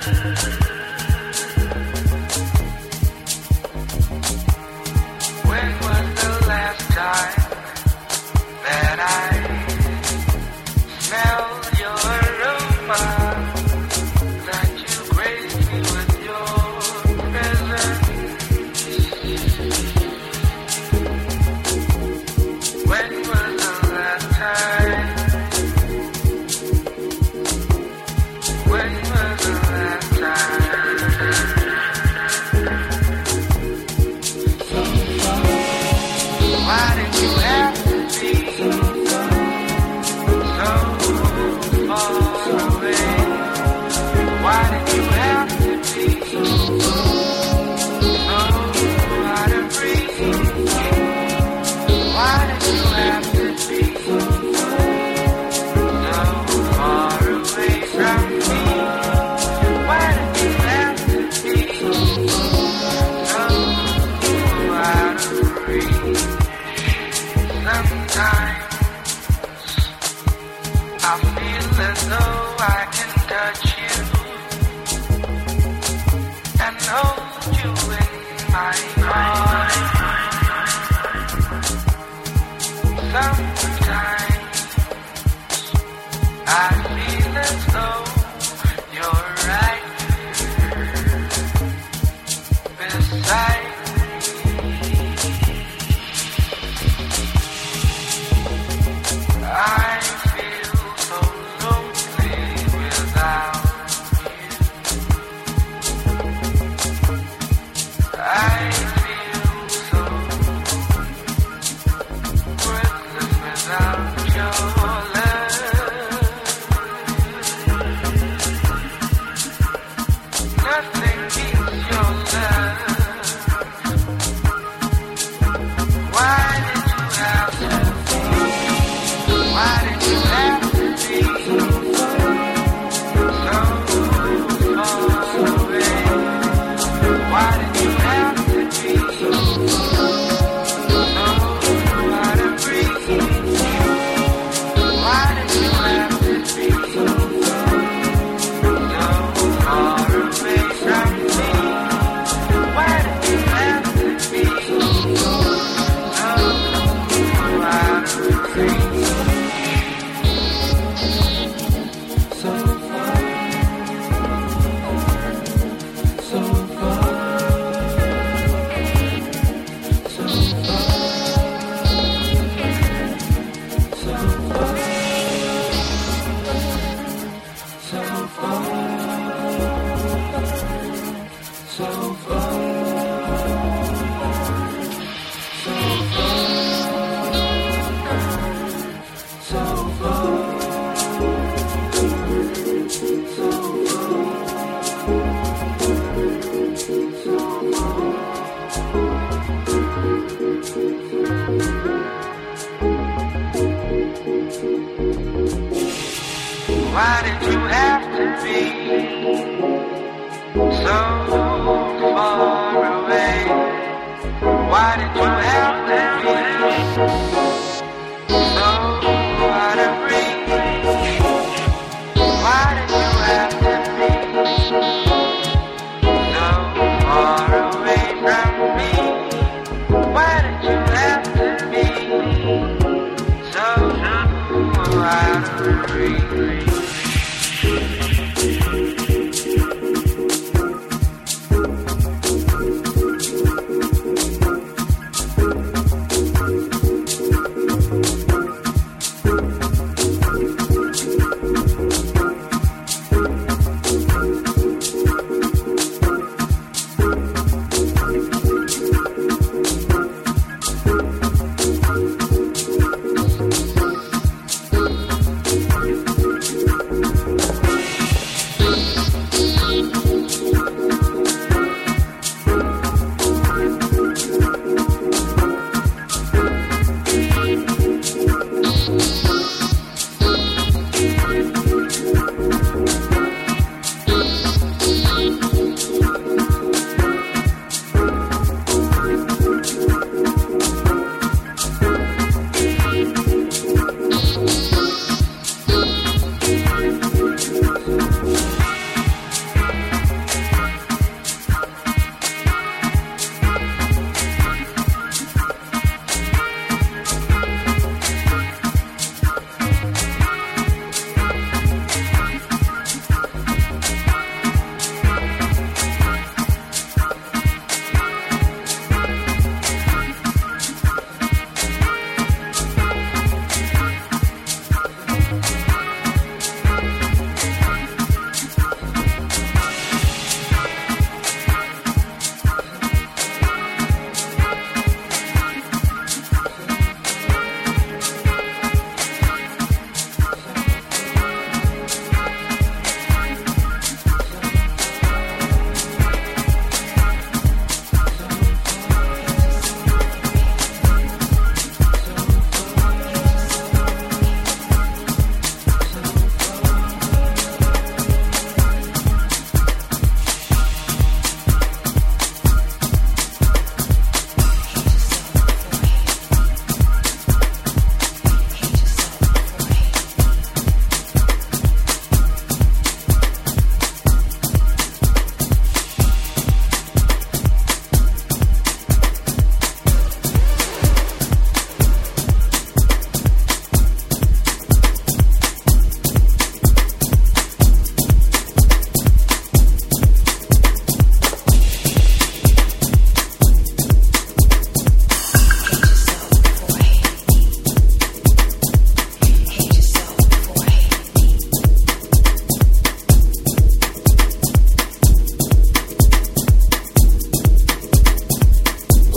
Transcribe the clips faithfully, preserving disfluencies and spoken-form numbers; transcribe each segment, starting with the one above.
When was the last time?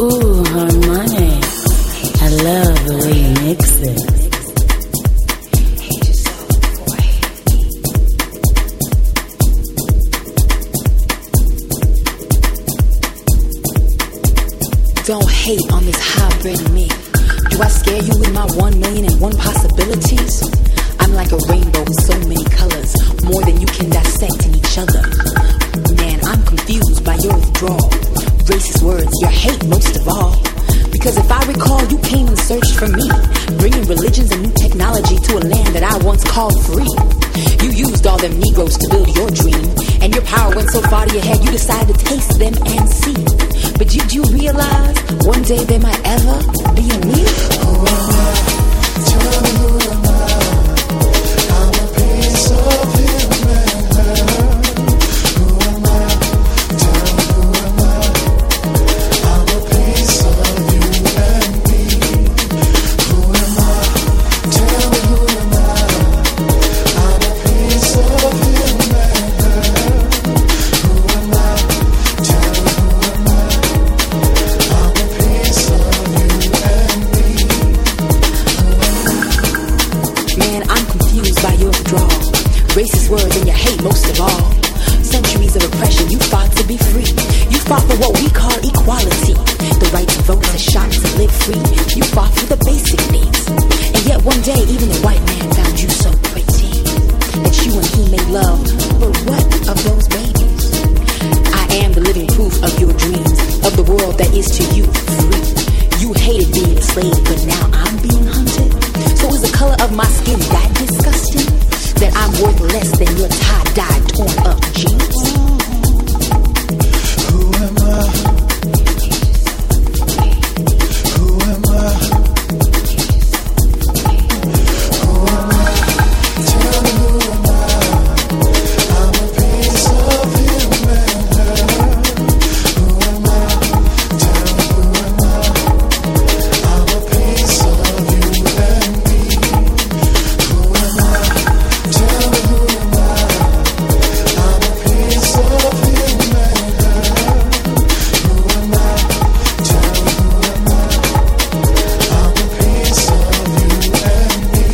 Ooh, Harmonic. I love the way you mix it. Don't hate on this hybrid me. Do I scare you with my one million and one possibilities? I'm like a rainbow with so many colors, more than you can dissect in each other. Man, I'm confused by your withdrawal. Racist words, your hate most of all. Because if I recall, you came and searched for me, bringing religions and new technology to a land that I once called free. You used all them Negroes to build your dream, and your power went so far to your head you decided to taste them and see. But did you realize one day they might ever be a me? Who am I? Tell me who am I? I'm a piece of human. Who am I? Tell me who am I? I'm a piece of you and me. Who am I? Tell me who am I? I'm a piece of human. Who am I? Tell me who am I? I'm a piece of you and me. Man, I'm confused by your withdrawal. Racist words and your hate most of all. Centuries of oppression, you fought to be free. You fought for what we call equality. The right to vote, to shop, to live free. You fought for the basic needs. And yet one day, even the white man found you so pretty that you and he made love. But what of those babies? I am the living proof of your dreams, of the world that is to you free. You hated being enslaved, but now I'm being hunted. So is the color of my skin that disgusting? That I'm worth less than your tie-dye, torn up jeans? Who am I? Who am I? Who am I? Tell me who am I? I'm a piece of human. Who am I? Tell me who am I? I'm a piece of you and me. Who am I? Tell me who am I? I'm a piece of human. Who am I? Tell me who am I? I'm a piece of you and me.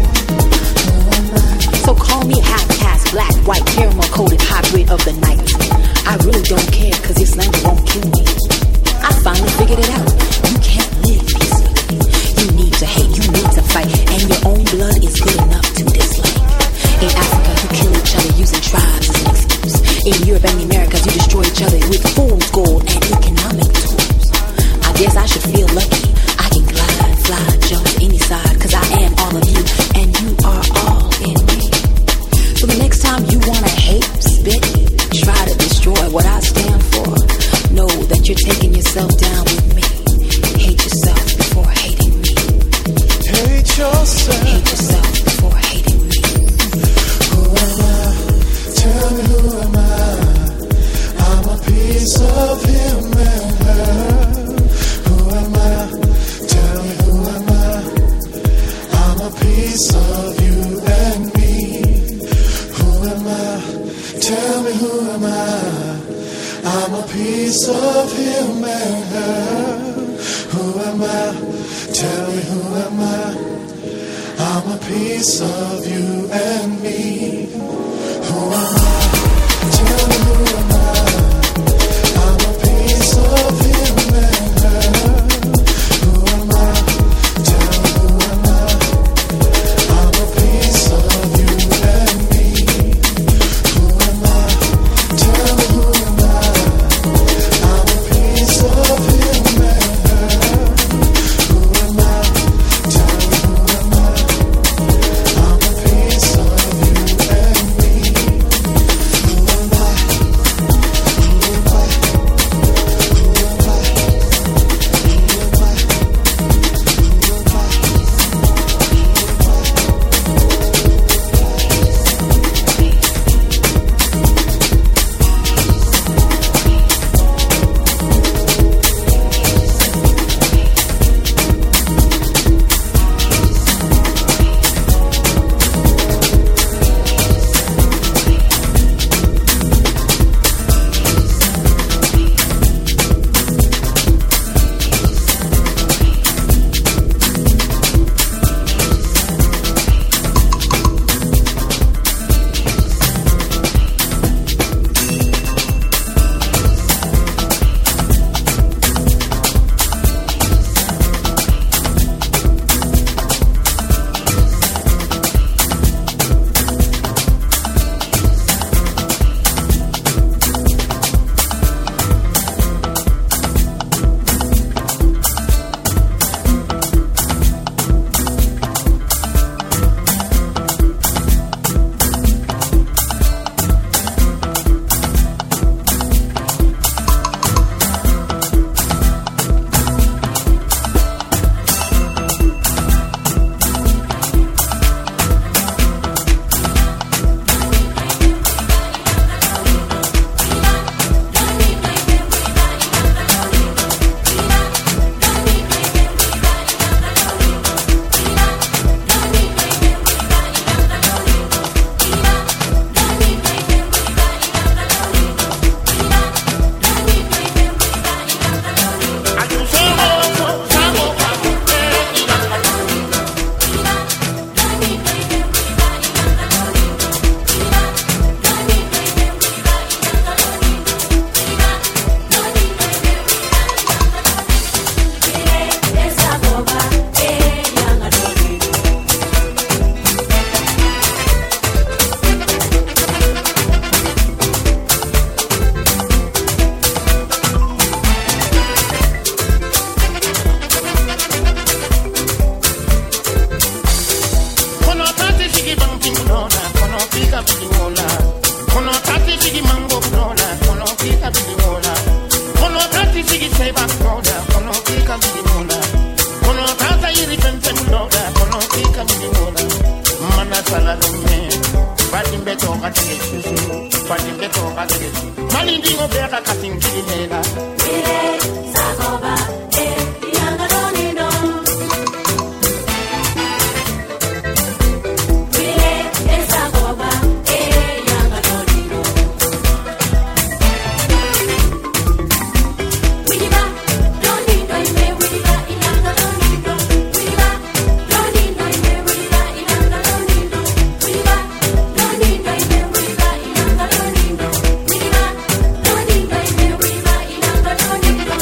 So call me half-caste, black, white, caramel-coated hybrid of the night. I really don't care, cause your slander won't kill me. I finally figured it out. You can't live peacefully. You need to hate, you need to fight, and your own blood is good enough to dislike. In Africa, you kill each other using tribes as an excuse. In Europe and the Americas, you destroy each other with fool's gold and economic tools. I guess I should feel lucky. I can glide, fly, jump to any side, cause I am all of you, and you are all in me. So the next time you wanna hate, spit, try to destroy what I stand for, know that you're taking yourself down with me. Hate yourself before hating me. Hate yourself. Hate yourself before hating me. Who am I? Tell me who am I? I'm a piece of human. Who am I? Tell me who am I? I'm a piece of you and me. Who am I? Tell me who am I? I'm a piece of human. Who am I? Tell me who am I? I'm a piece of you and me. Who am I? Tell me who am I? I'm a piece of human. Who am I? Tell me who am I? I'm a piece of you and me. Who am I? Tell me who am I? I'm a piece of human. Who am I? Tell me who am I? I'm a piece of you and me. minimola. Kono tata iri pente mnoga, kono tika minimola. Mana sala lume, fati mbeto katele chusu, fati mbeto katele chusu. Mali ndingo beka katingili mela. Ile sakoba, eh, yanga donido. Ile sakoba, eh, yanga donido. Wiba, donido ime wiba, yanga donido. Wiba, donido ime wiba, yanga donido. Wiba, donido ime wiba, yanga donido. Wiba, donido ime wiba, yanga donido.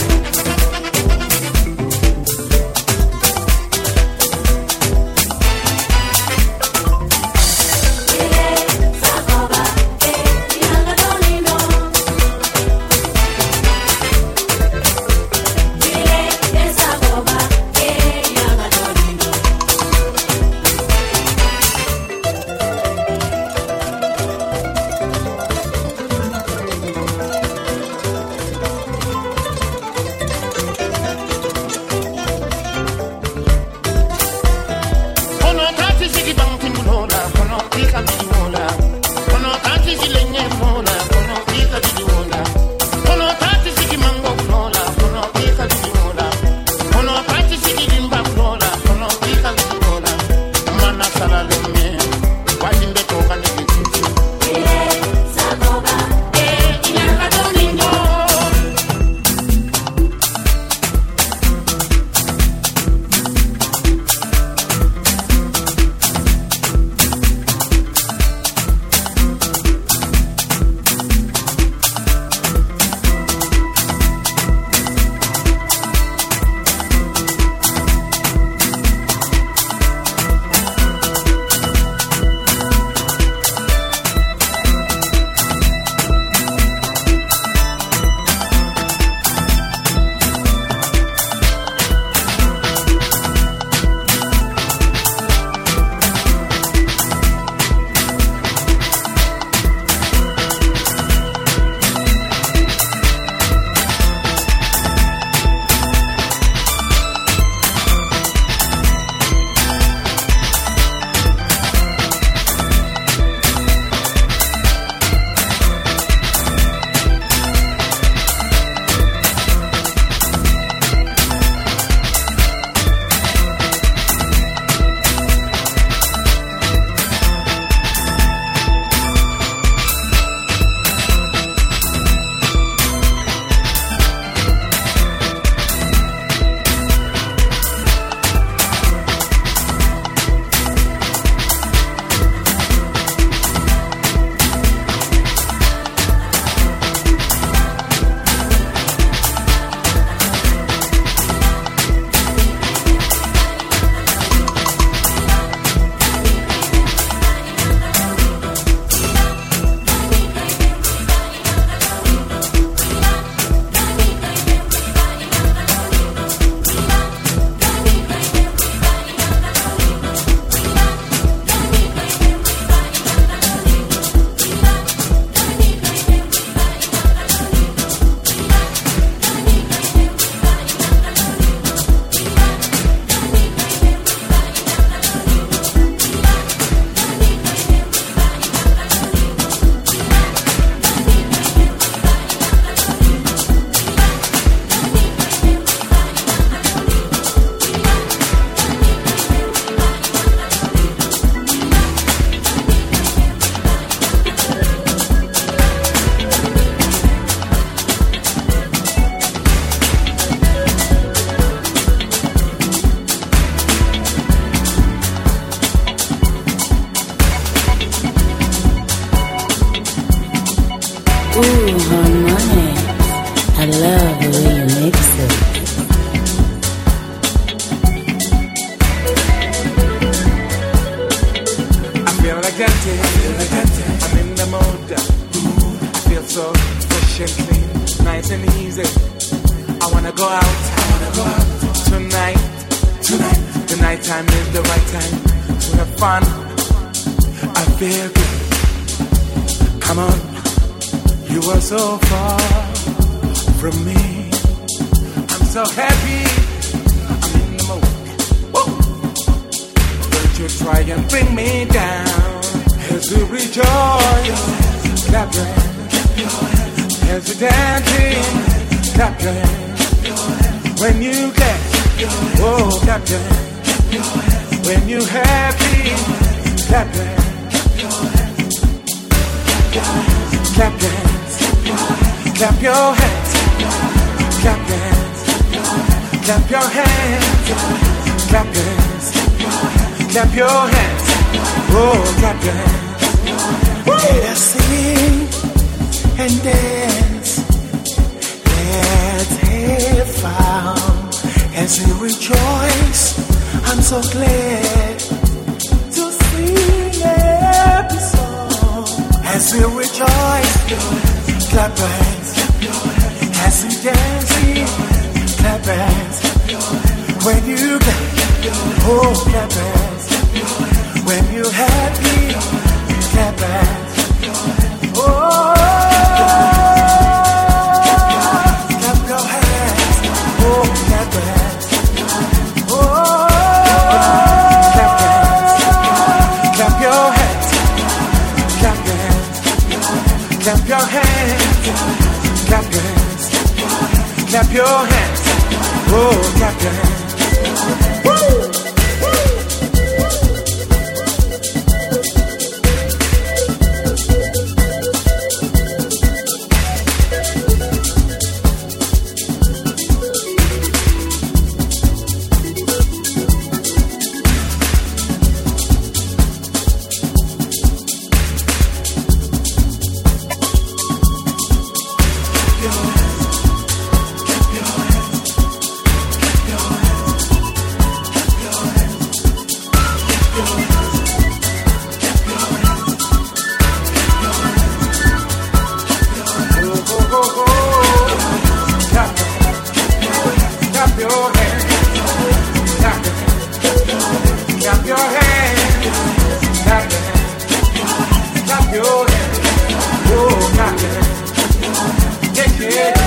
Kono tati sigi bang tingulola, kono tika minimola. Kono tati silenye mola, kono tika minimola. Kono tati sigi mango kulola, kono tika minimola. Kono tati sigi limba kulola, kono tika minimola. Mana sala lume, wali mbeto kaniki chuchu. Eh, yanga donido. Ooh, harmonic. I love the way you mix it. I feel like dancing, I feel like dancing. I'm in the mood. Ooh, I feel so fresh and clean, nice and easy. I wanna go out, I wanna go out tonight. Tonight, the night time is the right time to have fun. I feel good. Come on, you are so far from me. I'm so happy to try and bring me down. As we rejoice, clap your hands. As we dancing, clap your hands. When you dance, oh, clap your hands. When you happy, clap your hands. Clap your hands. Clap your hands. Clap your hands. Clap your hands. Clap your hands. Clap your hands. Oh, clap your hands. Let us sing and dance. Let's have fun as we rejoice. I'm so glad to sing every song as we rejoice. Clap your hands as we dance. Clap your hands when you dance. Oh, clap your hands when you happy. Clap your hands. Oh, clap your hands. Oh, clap your hands. Oh, clap your hands. Clap your hands. Clap your hands. Clap your hands. Clap your hands. Clap your hands. Oh, clap your hands. Woo! Yeah.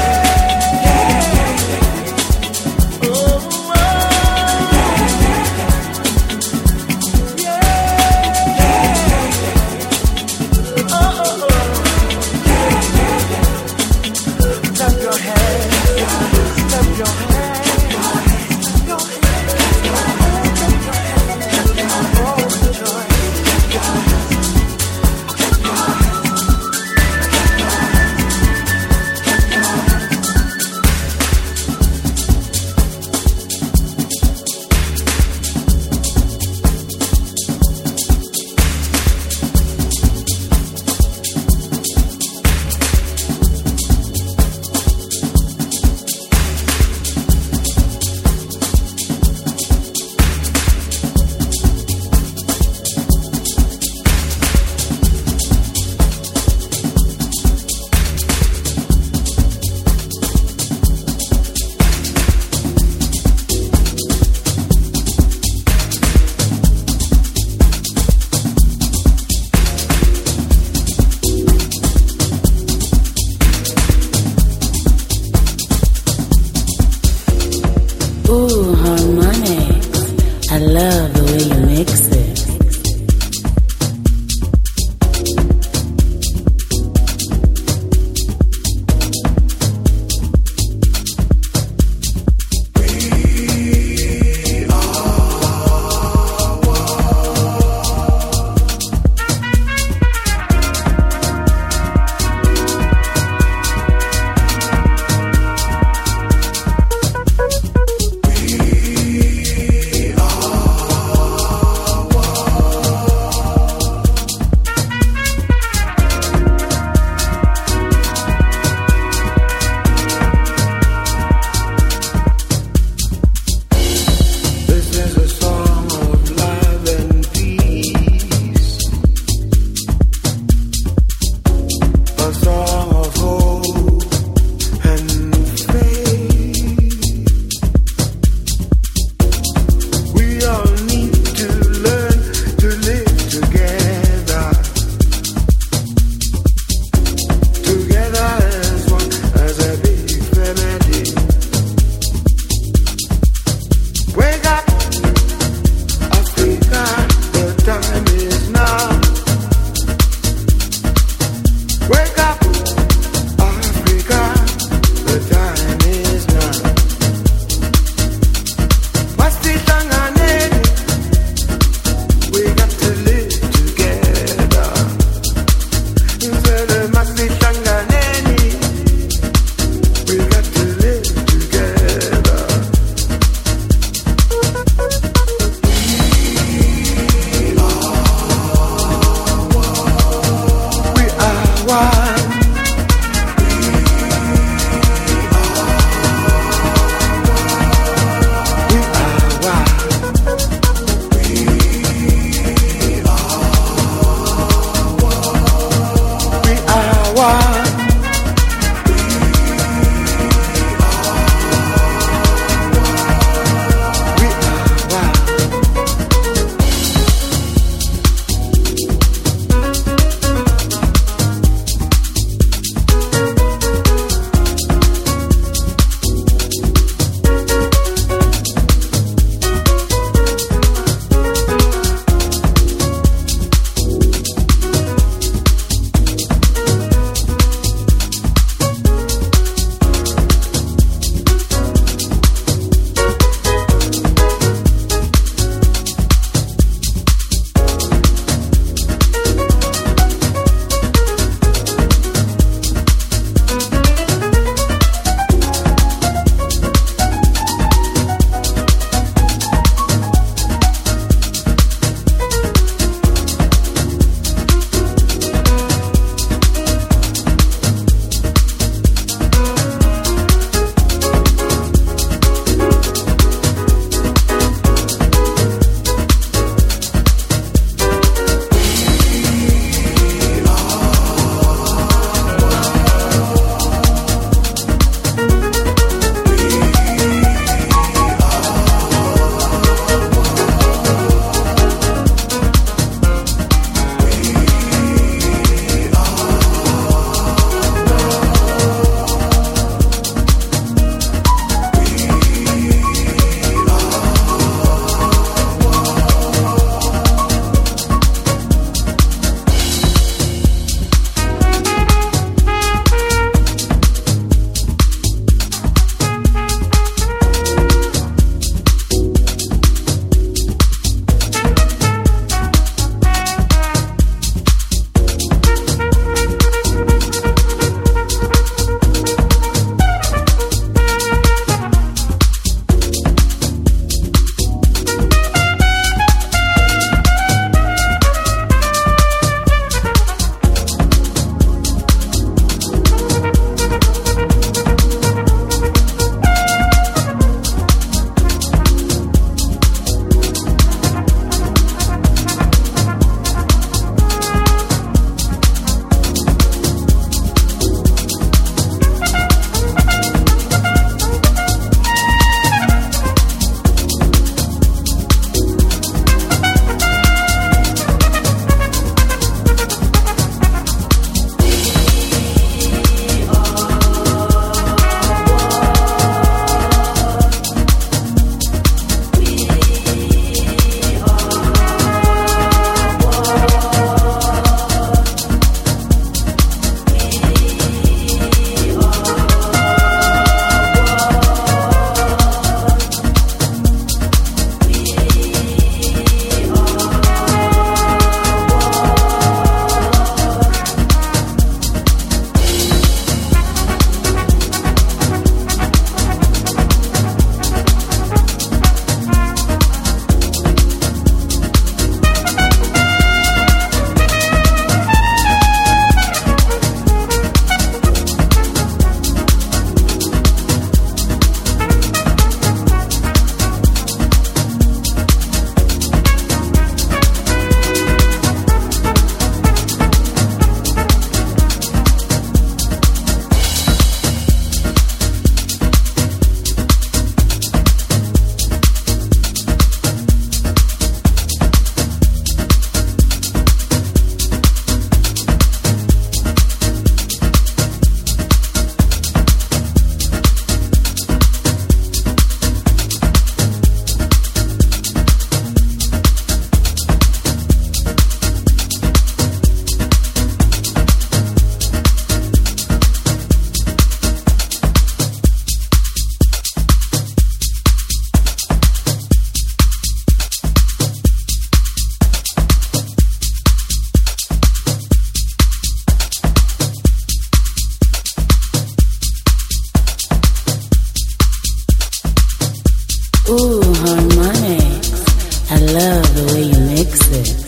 Ooh, harmonics. I love the way you mix it.